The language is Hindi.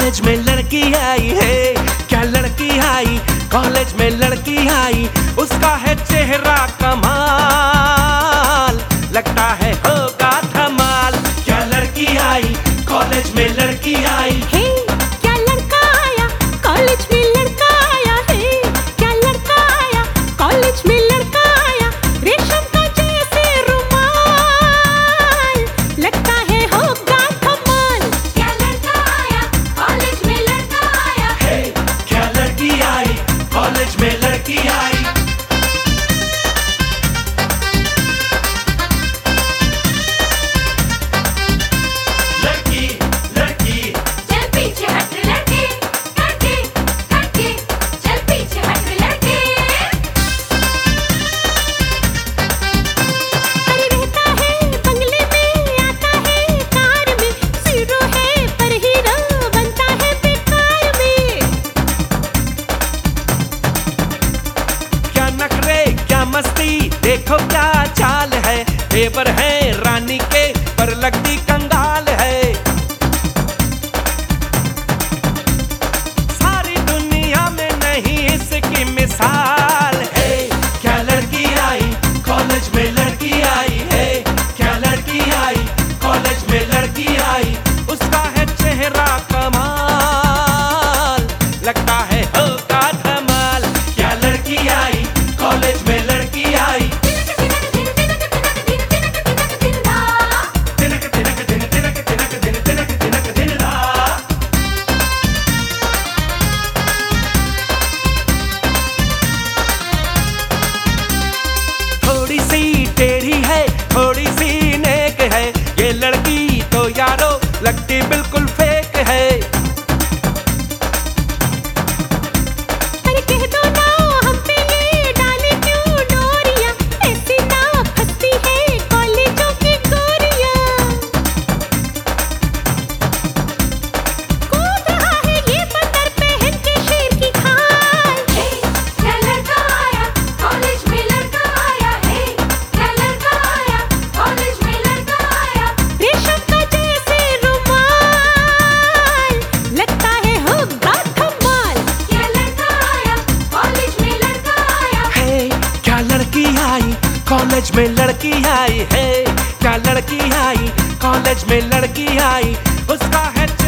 कॉलेज में लड़की आई है, क्या लड़की आई, कॉलेज में लड़की आई, उसका है चेहरा कमाल, लगता है होगा धमाल। क्या लड़की आई, कॉलेज में लड़की आई है, क्या लड़का आया, कॉलेज में लड़का आया है, क्या लड़का आया, कॉलेज में लड़का आया, रेशम का जैसे रुमाल, लगता है होगा धमाल। क्या लड़का आया, कॉलेज में लड़का आया है, क्या लड़की आई, कॉलेज में लड़की आई। मस्ती देखो क्या चाल है, तेवर है रानी के पर लगती कंगाल है, सारी दुनिया में नहीं इसकी मिसाल है। क्या लड़की आई, कॉलेज में लड़की आई है, क्या लड़की आई, कॉलेज में लड़की आई, उसका है चेहरा कमाल, लगता है होगा धमाल। क्या लड़की आई, कॉलेज में थोड़ी सी नेक है ये लड़की तो यारो, लगती बिल्कुल फेक है। अरे कह दो ना हम पे ये डाले क्यों डोरियां, ऐसी ना फंसती है कॉलेजों की गोरियां। कूद रहा है ये बंदर पहन के शेर की खाल, क्या लड़का आया, कॉलेज में लड़का आया है, क्या लड़का आया, कॉलेज में लड़का आया, रेशम का जैसे रुमाल, लगता है होगा धमाल। क्या लड़का आया, कॉलेज में लड़का आया है, क्या लड़की आई, कॉलेज में लड़की आई है, क्या लड़की आई, कॉलेज में लड़की आई, उसका है